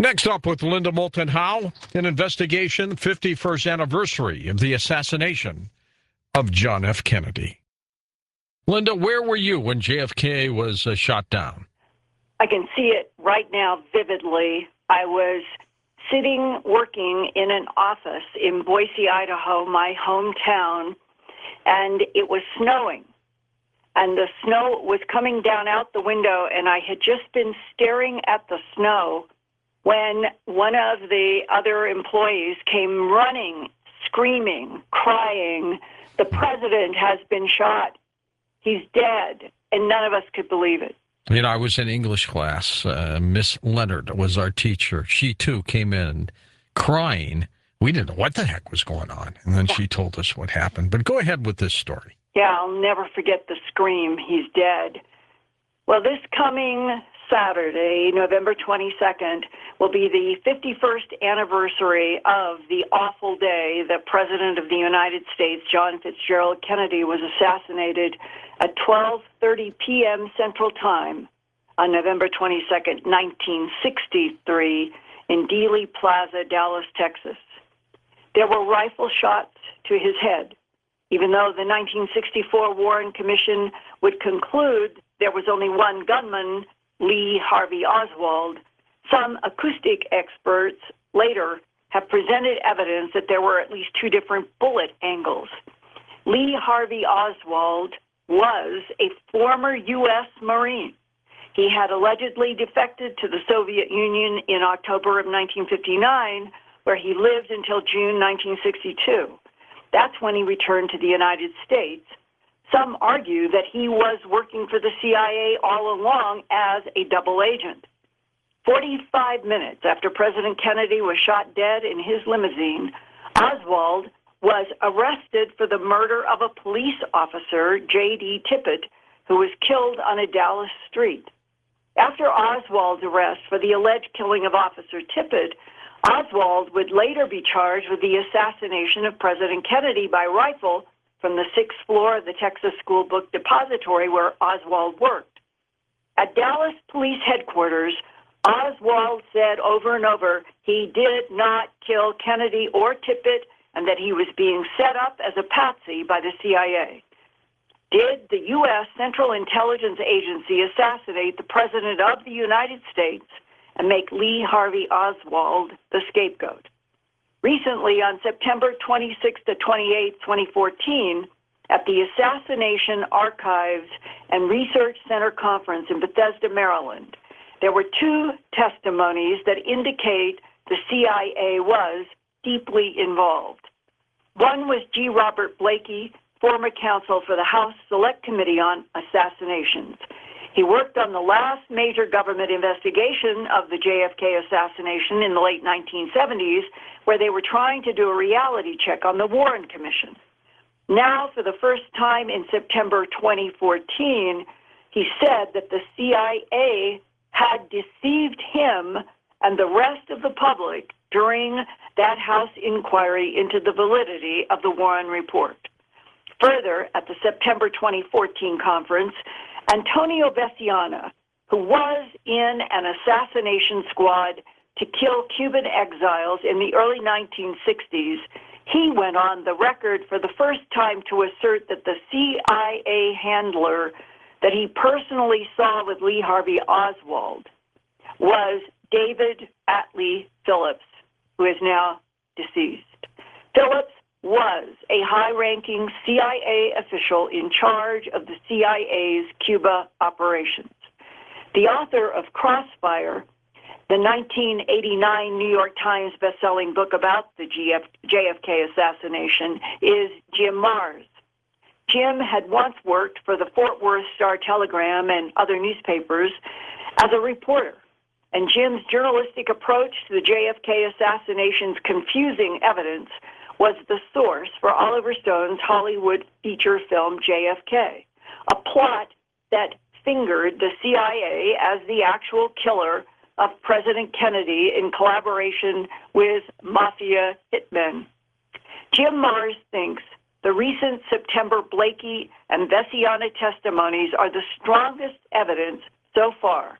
Next up with Linda Moulton Howe, an investigation 51st anniversary of the assassination of John F. Kennedy. Linda, where were you when JFK was shot down? I can see it right now vividly. I was sitting, working in an office in Boise, Idaho, my hometown, and it was snowing. And the snow was coming down out the window, and I had just been staring at the snow when one of the other employees came running, screaming, crying, "The president has been shot. He's dead." And none of us could believe it. You know, I was in English class. Miss Leonard was our teacher. She, too, came in crying. We didn't know what the heck was going on. And then she told us what happened. But go ahead with this story. Yeah, I'll never forget the scream, "He's dead." Well, this coming Saturday, November 22nd, will be the 51st anniversary of the awful day that President of the United States, John Fitzgerald Kennedy, was assassinated at 12:30 p.m. Central Time on November 22nd, 1963, in Dealey Plaza, Dallas, Texas. There were rifle shots to his head. Even though the 1964 Warren Commission would conclude there was only one gunman, Lee Harvey Oswald, some acoustic experts later have presented evidence that there were at least two different bullet angles. Lee Harvey Oswald was a former U.S. Marine. He had allegedly defected to the Soviet Union in October of 1959, where he lived until June 1962. That's when he returned to the United States. Some argue that he was working for the CIA all along as a double agent. 45 minutes after President Kennedy was shot dead in his limousine, Oswald was arrested for the murder of a police officer, J.D. Tippit, who was killed on a Dallas street. After Oswald's arrest for the alleged killing of Officer Tippit, Oswald would later be charged with the assassination of President Kennedy by rifle from the 6th floor of the Texas School Book Depository where Oswald worked. At Dallas Police Headquarters, Oswald said over and over he did not kill Kennedy or Tippit and that he was being set up as a patsy by the CIA. Did the U.S. Central Intelligence Agency assassinate the President of the United States and make Lee Harvey Oswald the scapegoat? Recently, on September 26 to 28, 2014, at the Assassination Archives and Research Center Conference in Bethesda, Maryland, there were two testimonies that indicate the CIA was deeply involved. One was G. Robert Blakey, former counsel for the House Select Committee on Assassinations. He worked on the last major government investigation of the JFK assassination in the late 1970s, where they were trying to do a reality check on the Warren Commission. Now, for the first time in September 2014, he said that the CIA had deceived him and the rest of the public during that House inquiry into the validity of the Warren report. Further, at the September 2014 conference, Antonio Veciana, who was in an assassination squad to kill Cuban exiles in the early 1960s, he went on the record for the first time to assert that the CIA handler that he personally saw with Lee Harvey Oswald was David Atlee Phillips, who is now deceased. Phillips was a high-ranking CIA official in charge of the CIA's Cuba operations. The author of Crossfire, the 1989 New York Times best-selling book about the JFK assassination, is Jim Marrs. Jim had once worked for the Fort Worth Star-Telegram and other newspapers as a reporter, and Jim's journalistic approach to the JFK assassination's confusing evidence was the source for Oliver Stone's Hollywood feature film JFK, a plot that fingered the CIA as the actual killer of President Kennedy in collaboration with mafia hitmen. Jim Marrs thinks the recent September Blakey and Veciana testimonies are the strongest evidence so far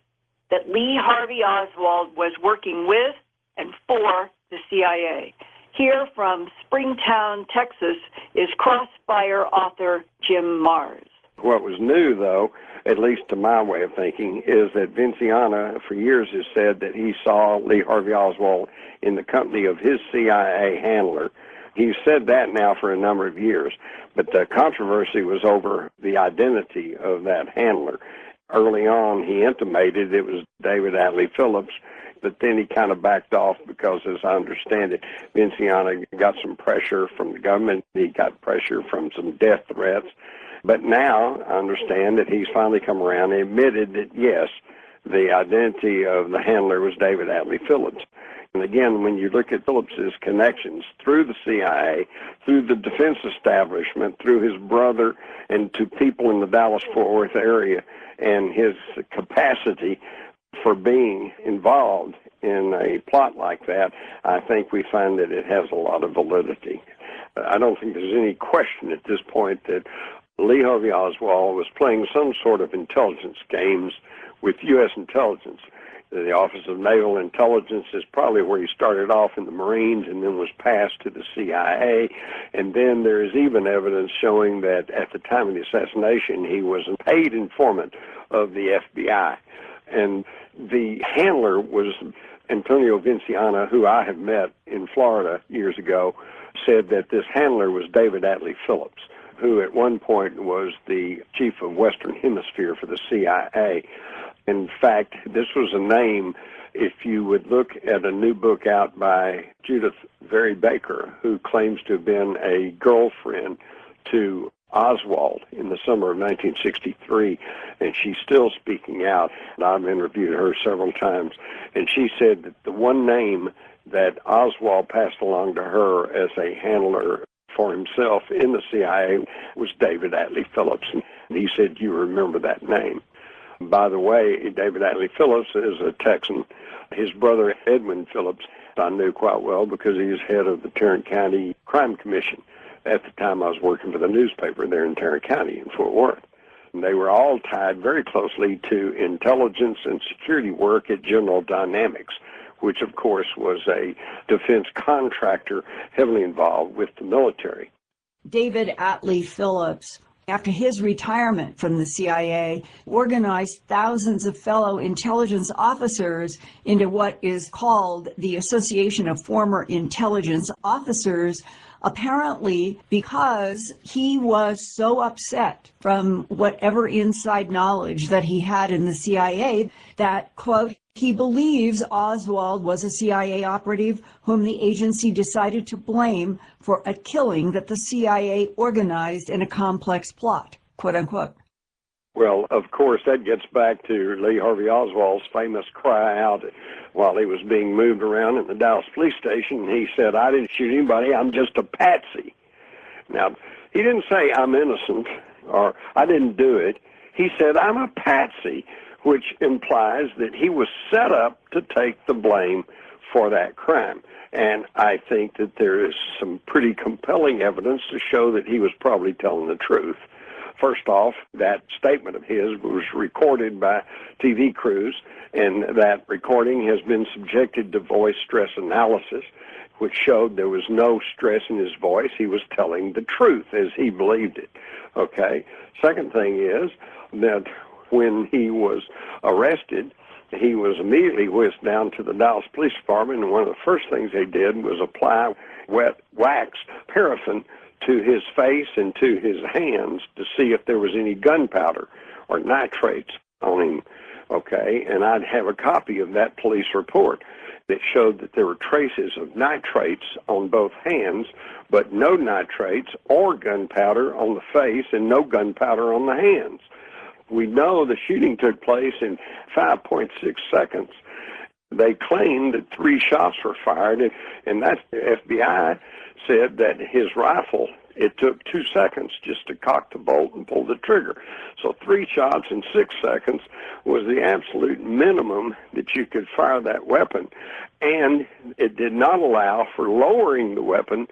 that Lee Harvey Oswald was working with and for the CIA. Here from Springtown, Texas, is Crossfire author Jim Marrs. What was new, though, at least to my way of thinking, is that Vinciana for years has said that he saw Lee Harvey Oswald in the company of his CIA handler. He's said that now for a number of years, but the controversy was over the identity of that handler. Early on, he intimated it was David Atlee Phillips, but then he kind of backed off because, as I understand it, Vinciana got some pressure from the government. He got pressure from some death threats. But now I understand that he's finally come around and admitted that, yes, the identity of the handler was David Atlee Phillips. And again, when you look at Phillips's connections through the CIA, through the defense establishment, through his brother, and to people in the Dallas-Fort Worth area, and his capacity for being involved in a plot like that, I think we find that it has a lot of validity. I don't think there's any question at this point that Lee Harvey Oswald was playing some sort of intelligence games with U.S. intelligence. The Office of Naval Intelligence is probably where he started off in the Marines and then was passed to the CIA. And then there is even evidence showing that at the time of the assassination, he was a paid informant of the FBI. And the handler was Antonio Vinciana, who I have met in Florida years ago, said that this handler was David Atlee Phillips, who at one point was the chief of Western Hemisphere for the CIA. In fact, this was a name, if you would look at a new book out by Judith Very Baker, who claims to have been a girlfriend to Oswald in the summer of 1963, and she's still speaking out. And I've interviewed her several times, and she said that the one name that Oswald passed along to her as a handler for himself in the CIA was David Atlee Phillips. And he said, "You remember that name." By the way, David Atlee Phillips is a Texan. His brother, Edwin Phillips, I knew quite well because he was head of the Tarrant County Crime Commission. At the time, I was working for the newspaper there in Tarrant County in Fort Worth. And they were all tied very closely to intelligence and security work at General Dynamics, which, of course, was a defense contractor heavily involved with the military. David Atlee Phillips, after his retirement from the CIA, organized thousands of fellow intelligence officers into what is called the Association of Former Intelligence Officers, apparently because he was so upset from whatever inside knowledge that he had in the CIA that, quote, he believes Oswald was a CIA operative whom the agency decided to blame for a killing that the CIA organized in a complex plot, quote unquote. Well, of course, that gets back to Lee Harvey Oswald's famous cry out while he was being moved around in the Dallas police station. He said, "I didn't shoot anybody, I'm just a patsy." Now, he didn't say, "I'm innocent," or "I didn't do it." He said, "I'm a patsy," which implies that he was set up to take the blame for that crime. And I think that there is some pretty compelling evidence to show that he was probably telling the truth. First off, that statement of his was recorded by TV crews, and that recording has been subjected to voice stress analysis, which showed there was no stress in his voice. He was telling the truth as he believed it. Okay? Second thing is that when he was arrested, he was immediately whisked down to the Dallas Police Department, and one of the first things they did was apply wet wax paraffin to his face and to his hands to see if there was any gunpowder or nitrates on him. Okay, and I'd have a copy of that police report that showed that there were traces of nitrates on both hands, but no nitrates or gunpowder on the face and no gunpowder on the hands. We know the shooting took place in 5.6 seconds. They claimed that 3 shots were fired, and that the FBI said that his rifle, it took 2 seconds just to cock the bolt and pull the trigger. So 3 shots in 6 seconds was the absolute minimum that you could fire that weapon. And it did not allow for lowering the weapon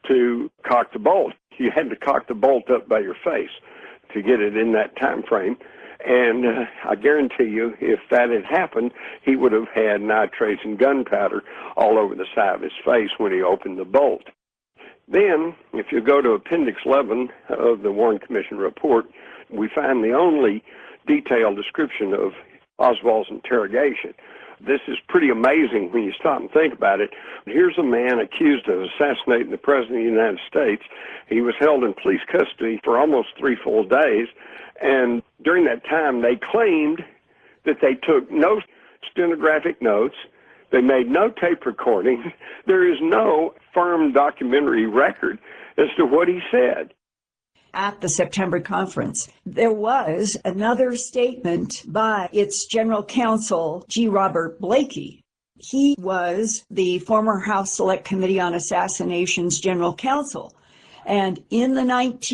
to cock the bolt. You had to cock the bolt up by your face to get it in that time frame. And I guarantee you, if that had happened, he would have had nitrates and gunpowder all over the side of his face when he opened the bolt. Then, if you go to Appendix 11 of the Warren Commission report, we find the only detailed description of Oswald's interrogation. This is pretty amazing when you stop and think about it. Here's a man accused of assassinating the President of the United States. He was held in police custody for almost 3 full days, and during that time they claimed that they took no stenographic notes, they made no tape recordings, there is no firm documentary record as to what he said. At the September conference, there was another statement by its general counsel, G. Robert Blakey. He was the former House Select Committee on Assassinations general counsel. And in the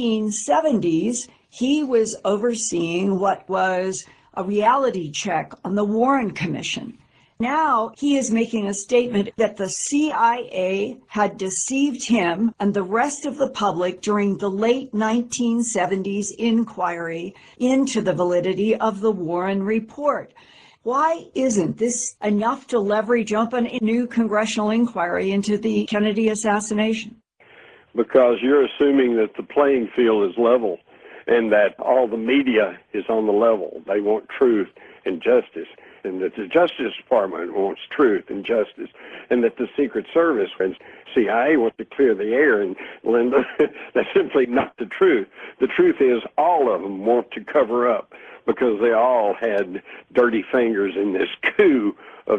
1970s, he was overseeing what was a reality check on the Warren Commission. Now he is making a statement that the CIA had deceived him and the rest of the public during the late 1970s inquiry into the validity of the Warren report. Why isn't this enough to leverage open a new congressional inquiry into the Kennedy assassination? Because you're assuming that the playing field is level and that all the media is on the level. They want truth and justice, and that the Justice Department wants truth and justice, and that the Secret Service and CIA want to clear the air. And Linda, that's simply not the truth. The truth is all of them want to cover up because they all had dirty fingers in this coup of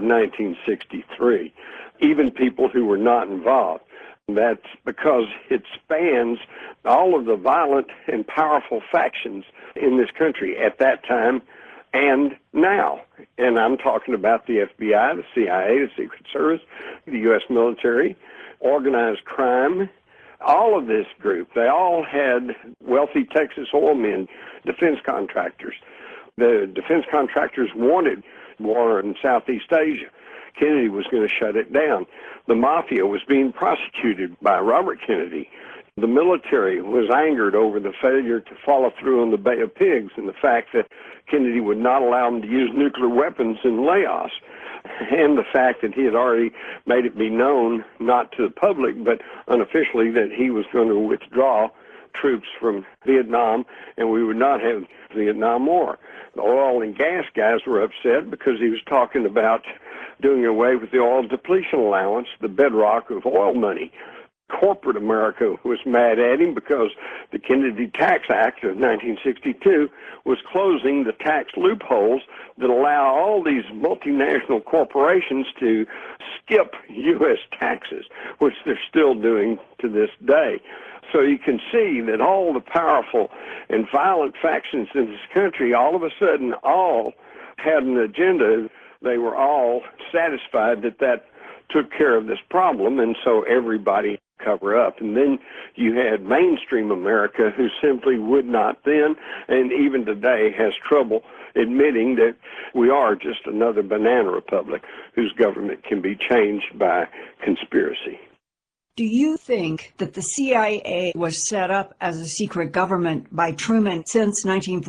1963, even people who were not involved. That's because it spans all of the violent and powerful factions in this country at that time and now. And I'm talking about the FBI, the CIA, the Secret Service, the U.S. military, organized crime, all of this group. They all had wealthy Texas oil men, defense contractors. The defense contractors wanted war in Southeast Asia. Kennedy was going to shut it down. The mafia was being prosecuted by Robert Kennedy. The military was angered over the failure to follow through on the Bay of Pigs and the fact that Kennedy would not allow them to use nuclear weapons in Laos, and the fact that he had already made it be known, not to the public, but unofficially, that he was going to withdraw troops from Vietnam and we would not have the Vietnam War. The oil and gas guys were upset because he was talking about doing away with the oil depletion allowance, the bedrock of oil money. Corporate America was mad at him because the Kennedy Tax Act of 1962 was closing the tax loopholes that allow all these multinational corporations to skip U.S. taxes, which they're still doing to this day. So you can see that all the powerful and violent factions in this country all of a sudden all had an agenda. They were all satisfied that that took care of this problem, and so everybody cover up. And then you had mainstream America who simply would not then, and even today has trouble admitting that we are just another banana republic whose government can be changed by conspiracy. Do you think that the CIA was set up as a secret government by Truman since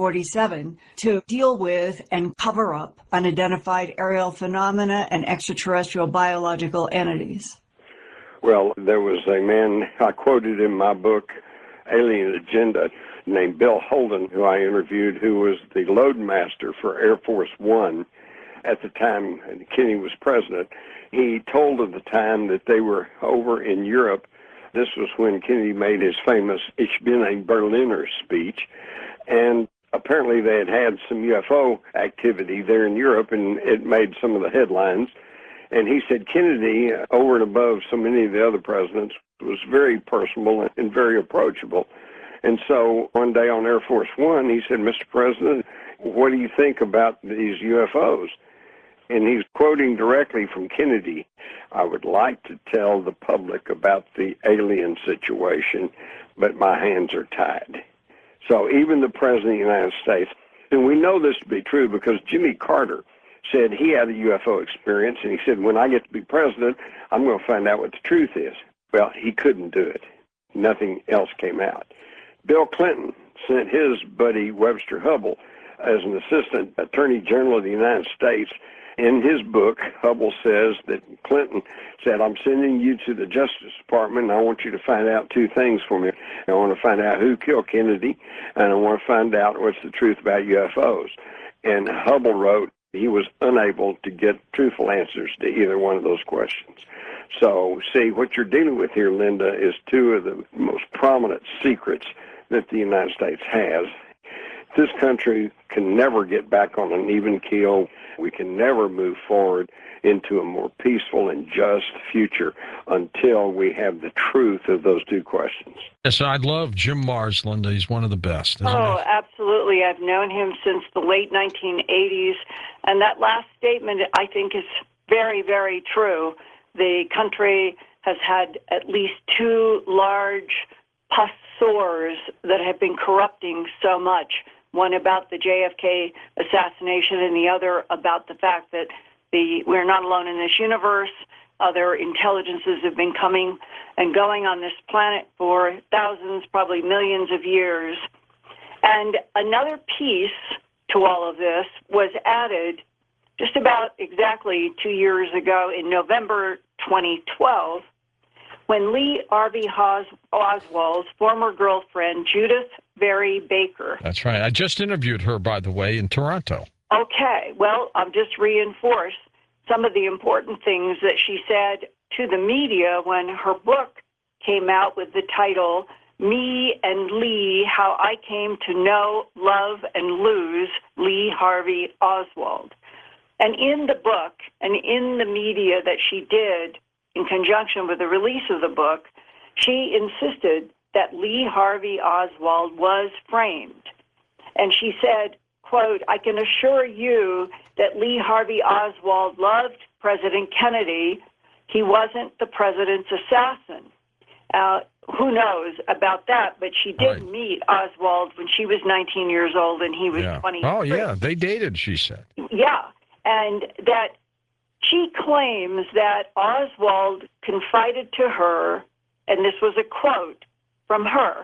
1947 to deal with and cover up unidentified aerial phenomena and extraterrestrial biological entities? Well, there was a man I quoted in my book, Alien Agenda, named Bill Holden, who I interviewed, who was the loadmaster for Air Force One at the time Kennedy was president. He told of the time that they were over in Europe. This was when Kennedy made his famous Ich bin ein Berliner speech, and apparently they had had some UFO activity there in Europe, and it made some of the headlines. And he said Kennedy, over and above so many of the other presidents, was very personable and very approachable. And so one day on Air Force One, he said, "Mr. President, what do you think about these UFOs?" And he's quoting directly from Kennedy, "I would like to tell the public about the alien situation, but my hands are tied." So even the President of the United States, and we know this to be true because Jimmy Carter said he had a UFO experience, and he said, when I get to be president, I'm going to find out what the truth is. Well, he couldn't do it. Nothing else came out. Bill Clinton sent his buddy Webster Hubbell as an assistant attorney general of the United States. In his book, Hubbell says that Clinton said, I'm sending you to the Justice Department, and I want you to find out two things for me. I want to find out who killed Kennedy, and I want to find out what's the truth about UFOs. And Hubbell wrote he was unable to get truthful answers to either one of those questions. So, see, what you're dealing with here, Linda, is two of the most prominent secrets that the United States has. This country can never get back on an even keel. We can never move forward into a more peaceful and just future until we have the truth of those two questions. Yes, I love Jim Marrs, Linda. He's one of the best. Oh, absolutely. I've known him since the late 1980s. And that last statement, I think, is very, very true. The country has had at least two large pus sores that have been corrupting so much. One about the JFK assassination and the other about the fact that we're not alone in this universe. Other intelligences have been coming and going on this planet for thousands, probably millions of years. And another piece to all of this was added just about exactly 2 years ago in November 2012, when Lee Harvey Oswald's former girlfriend, Judith Vary Baker. That's right. I just interviewed her, by the way, in Toronto. Okay. Well, I'll just reinforce some of the important things that she said to the media when her book came out with the title, Me and Lee, How I Came to Know, Love, and Lose Lee Harvey Oswald. And in the book and in the media that she did in conjunction with the release of the book, she insisted that Lee Harvey Oswald was framed. And she said, quote, I can assure you that Lee Harvey Oswald loved President Kennedy. He wasn't the president's assassin. Who knows about that, but she did meet Oswald when she was 19 years old and he was 23. Oh, yeah, they dated, she said. Yeah, and that she claims that Oswald confided to her, and this was a quote from her,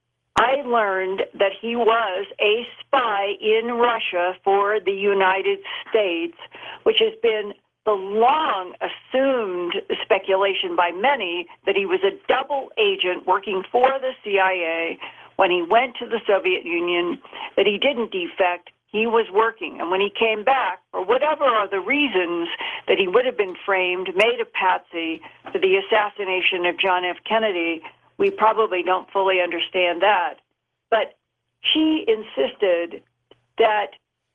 I learned that he was a spy in Russia for the United States, which has been the long assumed speculation by many that he was a double agent working for the CIA when he went to the Soviet Union, that he didn't defect, he was working. And when he came back, for whatever are the reasons that he would have been framed, made a patsy for the assassination of John F. Kennedy, we probably don't fully understand that. But she insisted that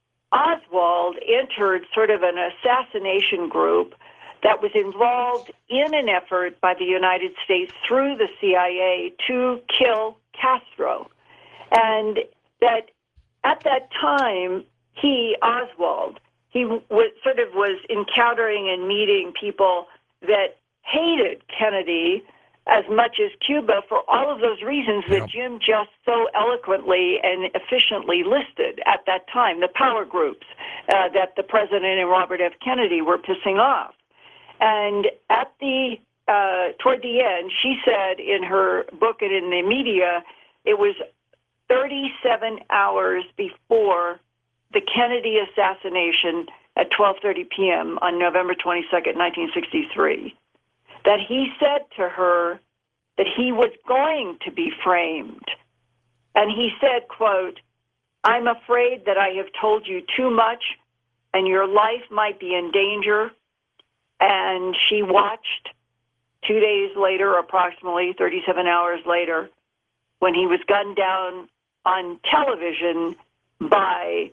Oswald entered sort of an assassination group that was involved in an effort by the United States through the CIA to kill Castro. And that at that time, Oswald, was encountering and meeting people that hated Kennedy as much as Cuba for all of those reasons that Jim just so eloquently and efficiently listed at that time, the power groups that the president and Robert F. Kennedy were pissing off. And at toward the end, she said in her book and in the media, it was 37 hours before the Kennedy assassination at 12:30 p.m. on November 22nd, 1963, that he said to her that he was going to be framed. And he said, quote, I'm afraid that I have told you too much and your life might be in danger. And she watched 2 days later, approximately 37 hours later, when he was gunned down on television by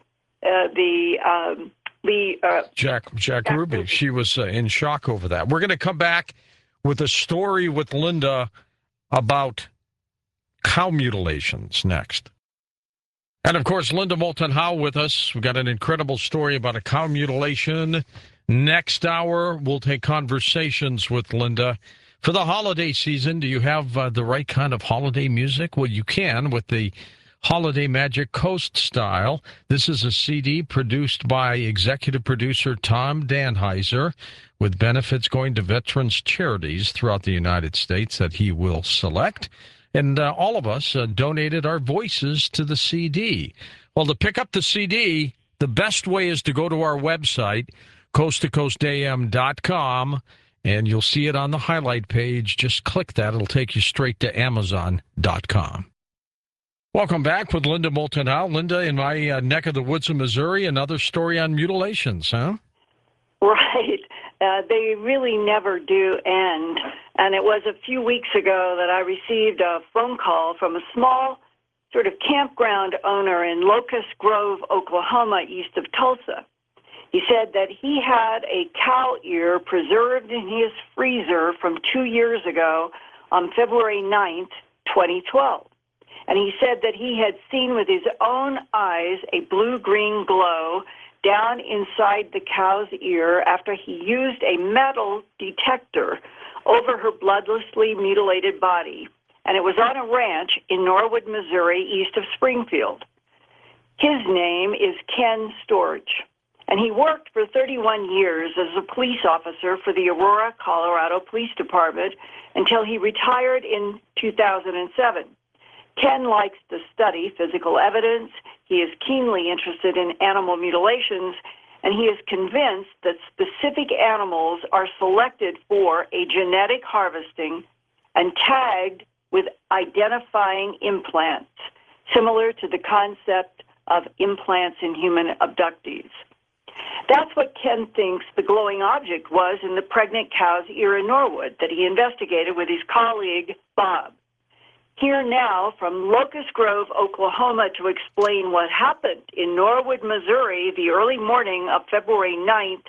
Jack Ruby. She was in shock over that. We're going to come back with a story with Linda about cow mutilations next. And, of course, Linda Moulton Howe with us. We've got an incredible story about a cow mutilation. Next hour, we'll take conversations with Linda. For the holiday season, do you have the right kind of holiday music? Well, you can with the Holiday Magic Coast Style. This is a CD produced by executive producer Tom Danheiser, with benefits going to veterans charities throughout the United States that he will select. And all of us donated our voices to the CD. Well, to pick up the CD, the best way is to go to our website, coasttocoastam.com, and you'll see it on the highlight page. Just click that. It'll take you straight to Amazon.com. Welcome back with Linda Moulton Howe. Linda, in my neck of the woods of Missouri, another story on mutilations, huh? Right. They really never do end. And it was a few weeks ago that I received a phone call from a small sort of campground owner in Locust Grove, Oklahoma, east of Tulsa. He said that he had a cow ear preserved in his freezer from 2 years ago on February 9th, 2012. And he said that he had seen with his own eyes a blue-green glow down inside the cow's ear after he used a metal detector over her bloodlessly mutilated body. And it was on a ranch in Norwood, Missouri, east of Springfield. His name is Ken Storch, and he worked for 31 years as a police officer for the Aurora, Colorado Police Department until he retired in 2007. Ken likes to study physical evidence. He is keenly interested in animal mutilations, and he is convinced that specific animals are selected for a genetic harvesting and tagged with identifying implants, similar to the concept of implants in human abductees. That's what Ken thinks the glowing object was in the pregnant cow's ear in Norwood that he investigated with his colleague, Bob. Here now from Locust Grove, Oklahoma, to explain what happened in Norwood, Missouri, the early morning of February 9th,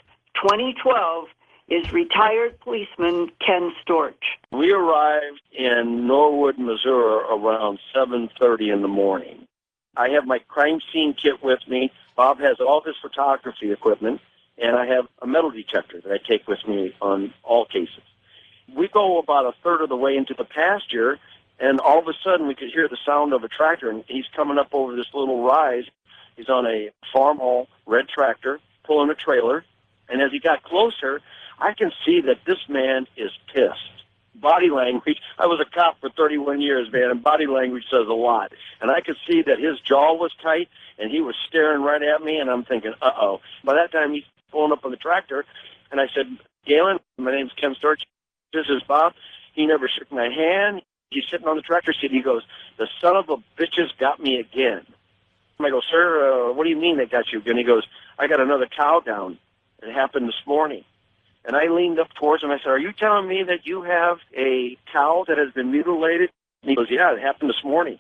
2012, is retired policeman Ken Storch. We arrived in Norwood, Missouri around 7:30 in the morning. I have my crime scene kit with me. Bob has all his photography equipment, and I have a metal detector that I take with me on all cases. We go about a third of the way into the pasture, and all of a sudden we could hear the sound of a tractor, and he's coming up over this little rise. He's on a farmhall red tractor pulling a trailer, and as he got closer, I can see that this man is pissed. Body language, I was a cop for 31 years, man, and body language says a lot. And I could see that his jaw was tight, and he was staring right at me, and I'm thinking, uh-oh. By that time, he's pulling up on the tractor, and I said, Galen, my name's Ken Storch. This is Bob. He never shook my hand. He's sitting on the tractor seat. He goes, the son of a bitches got me again. I go, sir, what do you mean they got you again? He goes, I got another cow down. It happened this morning. And I leaned up towards him. I said, are you telling me that you have a cow that has been mutilated? And he goes, yeah, it happened this morning.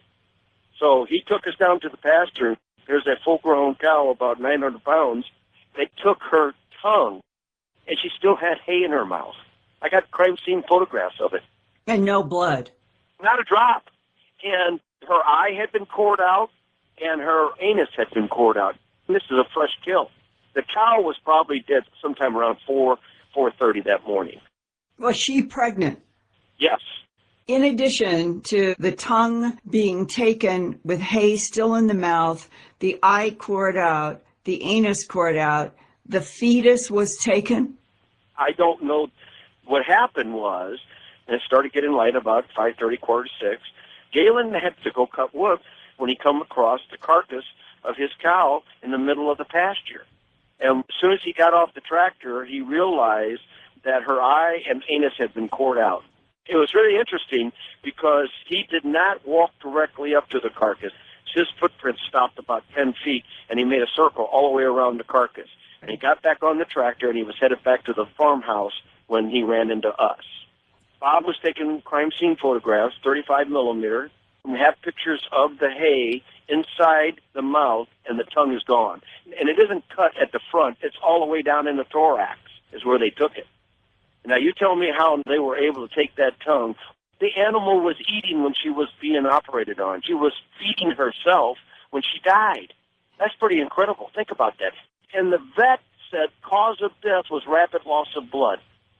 So he took us down to the pasture. There's that full-grown cow, about 900 pounds. They took her tongue, and she still had hay in her mouth. I got crime scene photographs of it. And no blood. Not a drop. And her eye had been cored out, and her anus had been cored out. And this is a fresh kill. The cow was probably dead sometime around 4:30 that morning. Was she pregnant? Yes. In addition to the tongue being taken with hay still in the mouth, the eye cored out, the anus cored out, the fetus was taken? I don't know. What happened was, and it started getting light about 5:30, 5:45. Galen had to go cut wood when he come across the carcass of his cow in the middle of the pasture. And as soon as he got off the tractor, he realized that her eye and anus had been cored out. It was really interesting because he did not walk directly up to the carcass. His footprints stopped about 10 feet, and he made a circle all the way around the carcass. And he got back on the tractor, and he was headed back to the farmhouse when he ran into us. Bob was taking crime scene photographs, 35 millimeter. We have pictures of the hay inside the mouth, and the tongue is gone. And it isn't cut at the front. It's all the way down in the thorax is where they took it. Now, you tell me how they were able to take that tongue. The animal was eating when she was being operated on. She was feeding herself when she died. That's pretty incredible. Think about that. And the vet said cause of death was rapid loss of blood.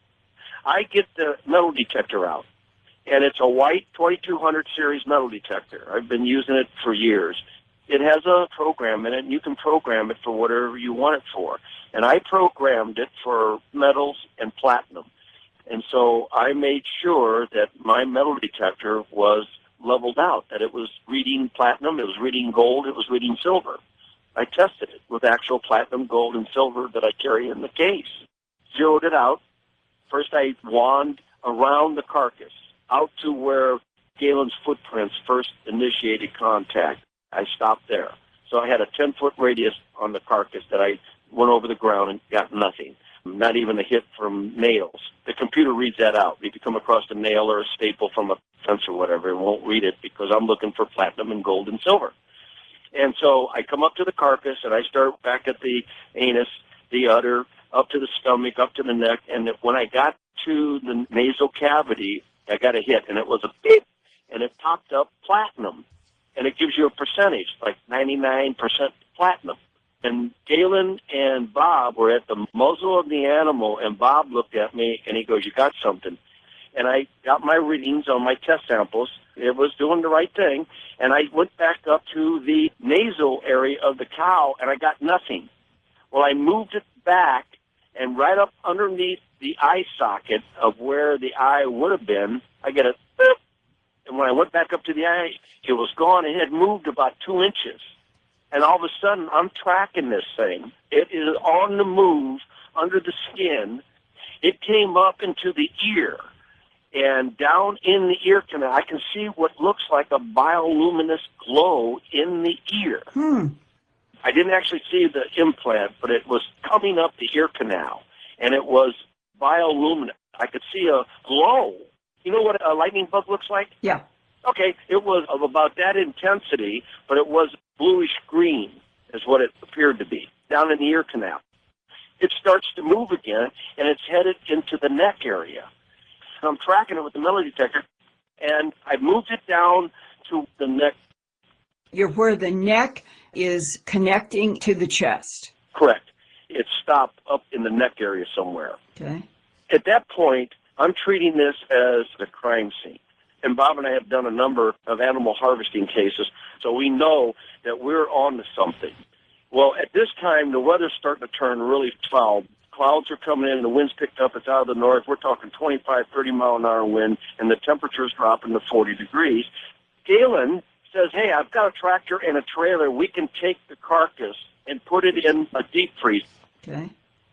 I get the metal detector out, and it's a white 2200 series metal detector. I've been using it for years. It has a program in it, and you can program it for whatever you want it for. And I programmed it for metals and platinum. And so I made sure that my metal detector was leveled out, that it was reading platinum, it was reading gold, it was reading silver. I tested it with actual platinum, gold, and silver that I carry in the case. Zeroed it out. First, I wand around the carcass, out to where Galen's footprints first initiated contact. I stopped there. So I had a 10-foot radius on the carcass that I went over the ground and got nothing, not even a hit from nails. The computer reads that out. If you come across a nail or a staple from a fence or whatever, it won't read it because I'm looking for platinum and gold and silver. And so I come up to the carcass, and I start back at the anus, the udder, up to the stomach, up to the neck, and when I got to the nasal cavity, I got a hit, and it was a beep, and it popped up platinum. And it gives you a percentage, like 99% platinum. And Galen and Bob were at the muzzle of the animal, and Bob looked at me, and he goes, "You got something." And I got my readings on my test samples. It was doing the right thing. And I went back up to the nasal area of the cow, and I got nothing. Well, I moved it back, and right up underneath the eye socket of where the eye would have been, I get a boop. And when I went back up to the eye, it was gone. It had moved about 2 inches. And all of a sudden, I'm tracking this thing. It is on the move under the skin. It came up into the ear. And down in the ear canal, I can see what looks like a bioluminescent glow in the ear. I didn't actually see the implant, but it was coming up the ear canal. And it was bioluminescent. I could see a glow. You know what a lightning bug looks like? Yeah. Okay, it was of about that intensity, but it was bluish green is what it appeared to be, down in the ear canal. It starts to move again, and it's headed into the neck area. And I'm tracking it with the metal detector, and I moved it down to the neck. You're where the neck is connecting to the chest. Correct. It stopped up in the neck area somewhere. Okay. At that point, I'm treating this as a crime scene. And Bob and I have done a number of animal harvesting cases, so we know that we're on to something. Well, at this time, the weather's starting to turn really foul. Clouds are coming in, the wind's picked up, it's out of the north. We're talking 25, 30-mile-an-hour wind, and the temperature's dropping to 40 degrees. Galen says, "Hey, I've got a tractor and a trailer. We can take the carcass and put it in a deep freeze." Okay.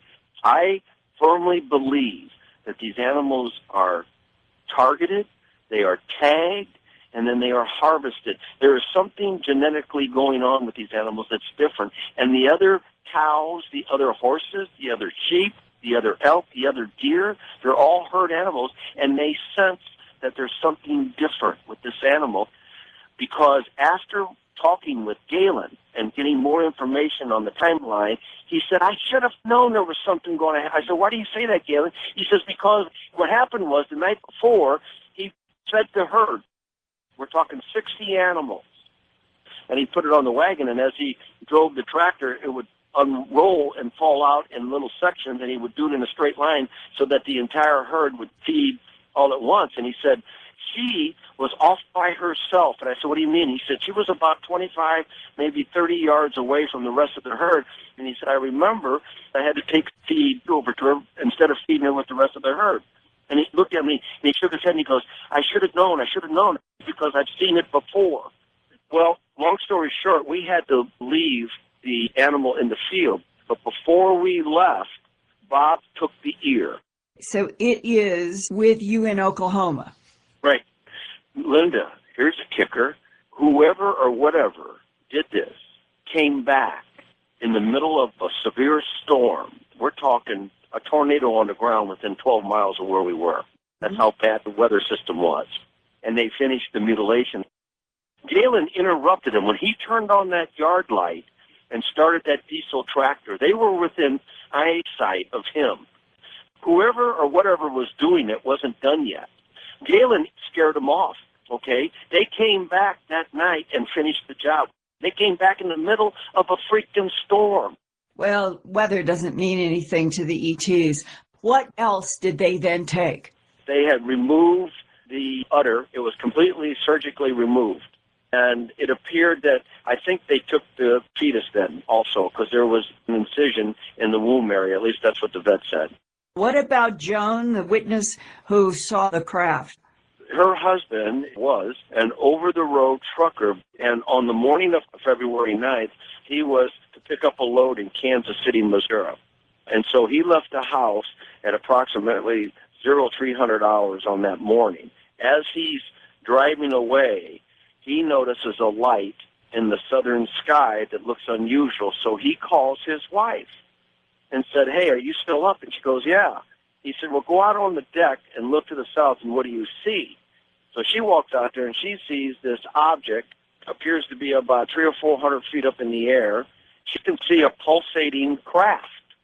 I firmly believe that these animals are targeted, they are tagged, and then they are harvested. There is something genetically going on with these animals that's different. And the other cows, the other horses, the other sheep, the other elk, the other deer, they're all herd animals, and they sense that there's something different with this animal, because after talking with Galen and getting more information on the timeline, he said, "I should have known there was something going to happen." I said, "Why do you say that, Galen?" He says, "Because what happened was the night before, he fed the herd. We're talking 60 animals. And he put it on the wagon, and as he drove the tractor, it would unroll and fall out in little sections, and he would do it in a straight line so that the entire herd would feed all at once." And he said, "She was off by herself." And I said, "What do you mean?" He said, "She was about 25, maybe 30 yards away from the rest of the herd." And he said, "I remember I had to take feed over to her instead of feeding her with the rest of the herd." And he looked at me, and he shook his head, and he goes, I should have known, because I've seen it before." Well, long story short, we had to leave the animal in the field. But before we left, Bob took the ear. So it is with you in Oklahoma. Right. Linda, here's a kicker. Whoever or whatever did this came back in the middle of a severe storm. We're talking a tornado on the ground within 12 miles of where we were. That's how bad the weather system was. And they finished the mutilation. Galen interrupted him. When he turned on that yard light and started that diesel tractor, they were within eyesight of him. Whoever or whatever was doing it wasn't done yet. Galen scared them off, okay? They came back that night and finished the job. They came back in the middle of a freaking storm. Well, weather doesn't mean anything to the ETs. What else did they then take? They had removed the udder. It was completely surgically removed. And it appeared that I think they took the fetus then also, because there was an incision in the womb area. At least that's what the vet said. What about Joan, the witness who saw the craft? Her husband was an over-the-road trucker, and on the morning of February 9th, he was to pick up a load in Kansas City, Missouri. And so he left the house at approximately 0300 hours on that morning. As he's driving away, he notices a light in the southern sky that looks unusual. So he calls his wife and said, "Hey, are you still up?" And she goes, "Yeah." He said, "Well, go out on the deck and look to the south, and what do you see?" So she walks out there, and she sees this object, appears to be about 300 or 400 feet up in the air. She can see a pulsating craft.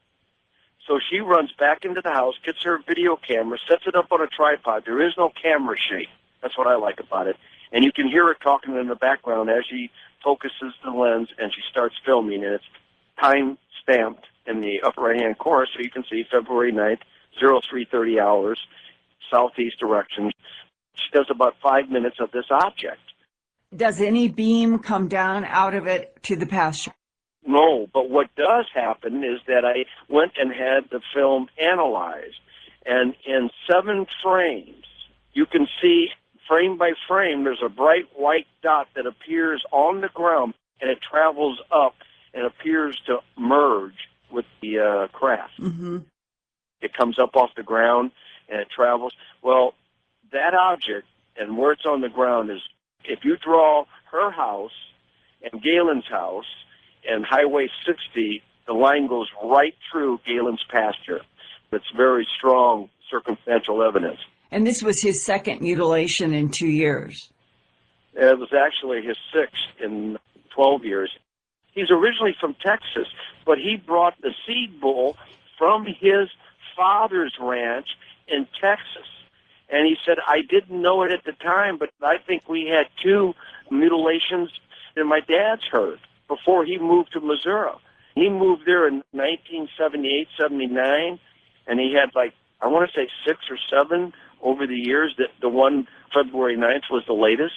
So she runs back into the house, gets her video camera, sets it up on a tripod. There is no camera shake. That's what I like about it. And you can hear her talking in the background as she focuses the lens and she starts filming. And it's time stamped in the upper right-hand corner, so you can see February 9th, 0330 hours, southeast direction. She does about 5 minutes of this object. Does any beam come down out of it to the pasture? No, but what does happen is that I went and had the film analyzed, and in 7 frames, you can see frame by frame, there's a bright white dot that appears on the ground, and it travels up and appears to merge with the craft. Mm-hmm. It comes up off the ground, and it travels. Well, that object and where it's on the ground is, if you draw her house and Galen's house, and Highway 60, the line goes right through Galen's pasture. It's very strong circumstantial evidence. And this was his second mutilation in 2 years. It was actually his 6th in 12 years. He's originally from Texas, but he brought the seed bull from his father's ranch in Texas. And he said, "I didn't know it at the time, but I think we had 2 mutilations in my dad's herd before he moved to Missouri." He moved there in 1978, 79, and he had I want to say 6 or 7 over the years. That the one February 9th was the latest.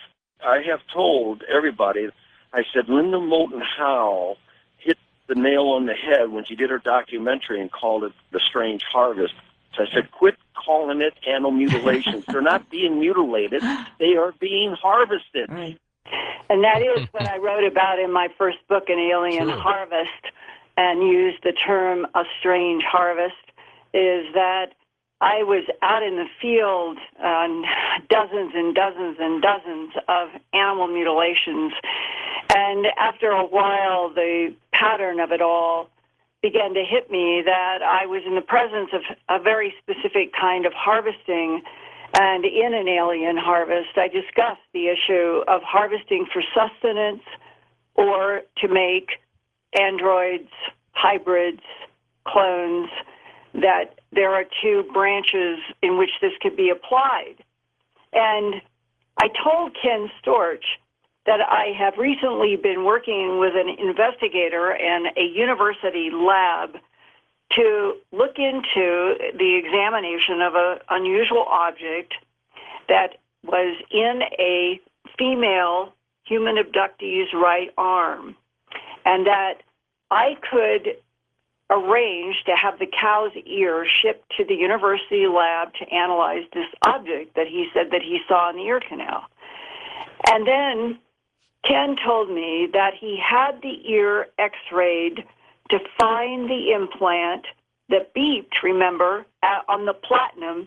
I have told everybody, I said, Linda Moulton Howe hit the nail on the head when she did her documentary and called it The Strange Harvest. So I said, quit calling it animal mutilations. They're not being mutilated. They are being harvested. Right. And that is what I wrote about in my first book, An Alien Harvest, and used the term a strange harvest, is that I was out in the field on dozens and dozens and dozens of animal mutilations. And after a while, the pattern of it all began to hit me that I was in the presence of a very specific kind of harvesting. And in An Alien Harvest, I discussed the issue of harvesting for sustenance or to make androids, hybrids, clones, that there are 2 branches in which this could be applied. And I told Ken Storch that I have recently been working with an investigator in a university lab to look into the examination of an unusual object that was in a female human abductee's right arm, and that I could arrange to have the cow's ear shipped to the university lab to analyze this object that he said that he saw in the ear canal. And then Ken told me that he had the ear x-rayed to find the implant that beeped, remember, on the platinum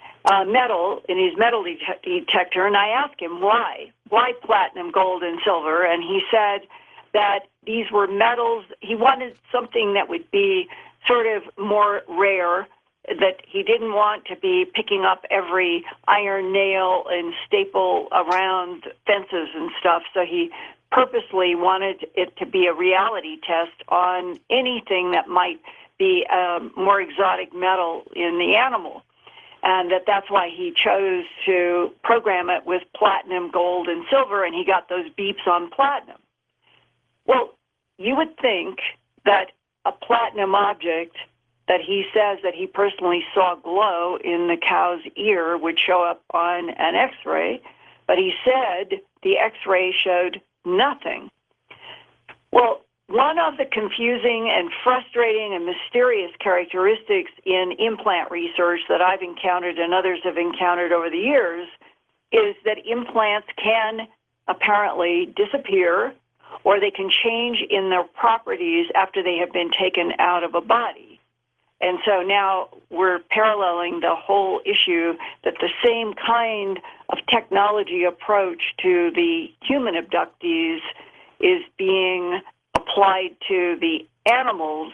metal in his metal detector. And I asked him why platinum, gold, and silver. And he said that these were metals. He wanted something that would be sort of more rare, that he didn't want to be picking up every iron nail and staple around fences and stuff. So he purposely wanted it to be a reality test on anything that might be more exotic metal in the animal. And that's why he chose to program it with platinum, gold, and silver, and he got those beeps on platinum. Well, you would think that a platinum object that he says that he personally saw glow in the cow's ear would show up on an X-ray, but he said the X-ray showed nothing. Well, one of the confusing and frustrating and mysterious characteristics in implant research that I've encountered and others have encountered over the years is that implants can apparently disappear or they can change in their properties after they have been taken out of a body. And so now we're paralleling the whole issue that the same kind of technology approach to the human abductees is being applied to the animals.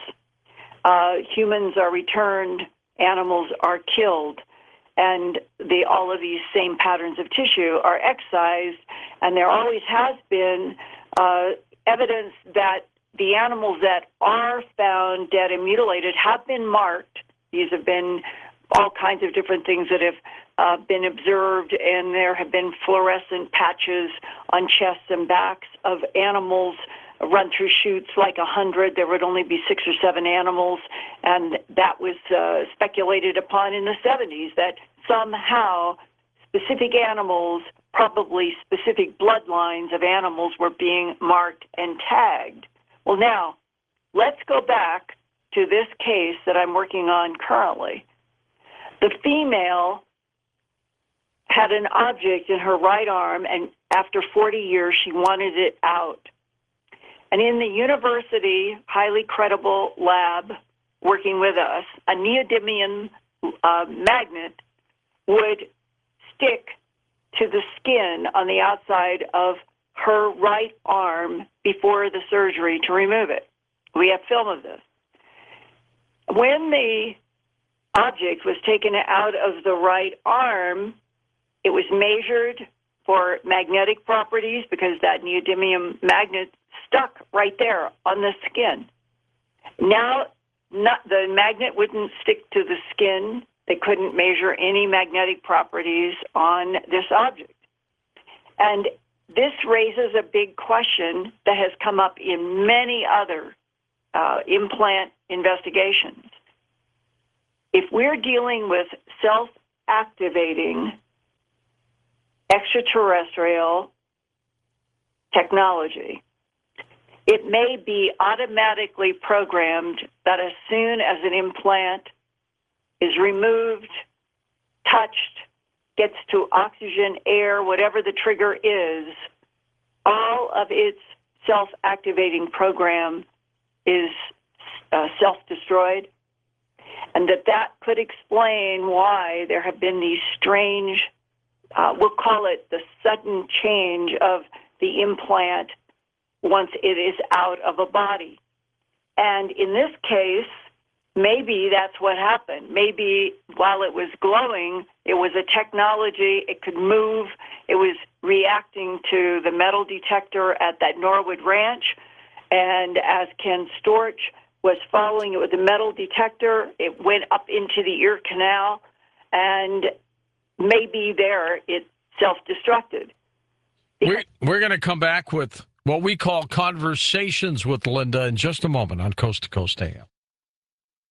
Humans are returned, animals are killed, and all of these same patterns of tissue are excised, and there always has been evidence that the animals that are found dead and mutilated have been marked. These have been all kinds of different things that have been observed, and there have been fluorescent patches on chests and backs of animals run through chutes like 100. There would only be 6 or 7 animals, and that was speculated upon in the 70s that somehow specific animals, probably specific bloodlines of animals, were being marked and tagged. Well, now, let's go back to this case that I'm working on currently. The female had an object in her right arm, and after 40 years, she wanted it out. And in the university, highly credible lab working with us, a neodymium magnet would stick to the skin on the outside of her right arm before the surgery to remove it. We have film of this. When the object was taken out of the right arm, it was measured for magnetic properties because that neodymium magnet stuck right there on the skin. Now, the magnet wouldn't stick to the skin. They couldn't measure any magnetic properties on this object. And this raises a big question that has come up in many other implant investigations. If we're dealing with self-activating extraterrestrial technology, it may be automatically programmed that as soon as an implant is removed, touched, gets to oxygen, air, whatever the trigger is, all of its self-activating program is self-destroyed, and that could explain why there have been these strange, we'll call it the sudden change of the implant once it is out of a body. And in this case, maybe that's what happened. Maybe while it was glowing, it was a technology, it could move, it was reacting to the metal detector at that Norwood Ranch, and as Ken Storch was following it with the metal detector, it went up into the ear canal, and maybe there it self-destructed. We're going to come back with what we call Conversations with Linda in just a moment on Coast to Coast AM.